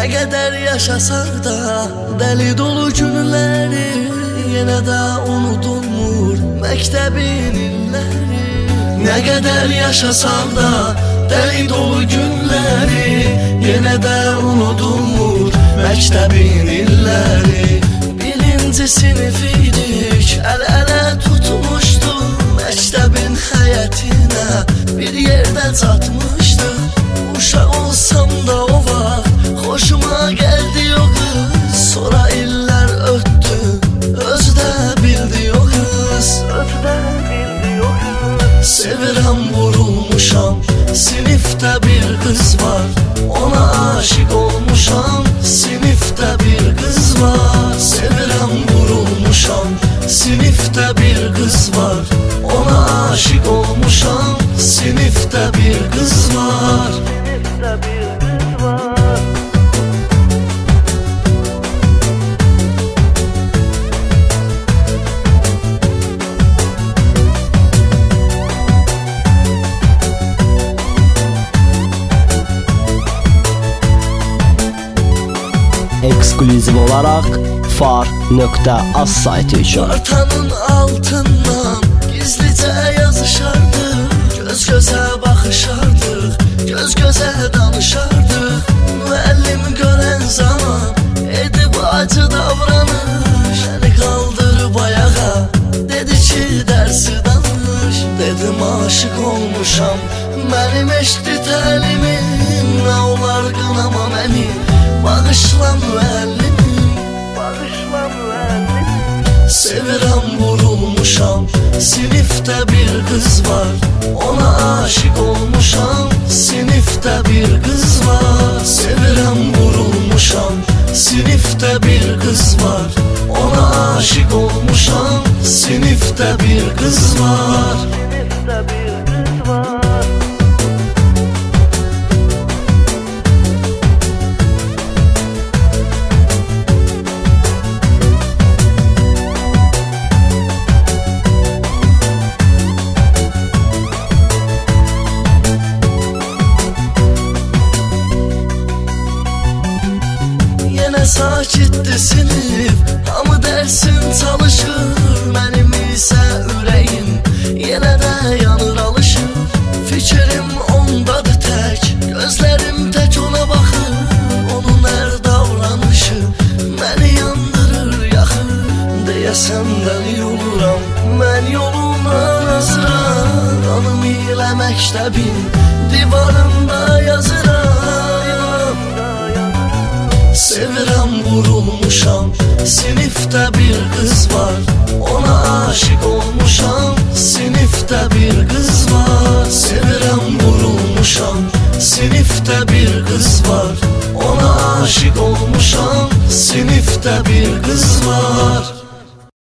Ne kadar yaşasak da deli dolu günleri, yine de unutulmur mektebin illeri. Ne kadar yaşasak da deli dolu günleri, yine de unutulmur mektebin illeri. Birinci sinifiydik, el-ele tutmuştuk, mektebin həyətinə bir yerdə çatmışdıq. Uşaq olsam da o vaxt hoşuma geldi o kız. Sonra iller öttü, özü də bildi o kız. Sevirəm, vurulmuşam, sinifdə bir kız var, ona aşık olmuşam, sinifdə bir kız var. Sevirəm, vurulmuşam, sinifdə bir kız var, ona aşık olmuşam, sinifdə bir kız var. Sinifdə bir kız var. Eksklüziv olarak far.az saytı üçün. Partanın altından gizlice yazışardık, göz göze bakışardık, göz göze danışardık. Müəllim gören zaman edib acı davranış, beni kaldırıb ayağa, dedi ki dersi danış. Dedim aşık olmuşam, benim eşli təlimim, ne olar qınama məni, bağışla müəllimim, bağışla müəllimim. Sevirəm, vurulmuşam, sinifdə bir kız var, ona aşık olmuşam, sinifdə bir kız var. Sevirəm, vurulmuşam, sinifdə bir kız var, ona aşık olmuşam, sinifdə bir kız var. Sinifdə bir kız var. Sakitdi sinif, hamı dersin çalışır, benim ise ürəyim yenə də yanır alışır. Fikrim ondadır tək, gözlerim tək ona baxır, onun hər davranışı məni yandırır, yaxır. Deyəsən dəli oluram, mən yolumdan azıram, anım ilə məktəbin divarında yazıram. Sevirəm, vurulmuşam, sinifdə bir kız var, ona aşık olmuşam, sinifdə bir kız var. Sevirəm, vurulmuşam, sinifdə bir kız var, ona aşık olmuşam, sinifdə bir kız var.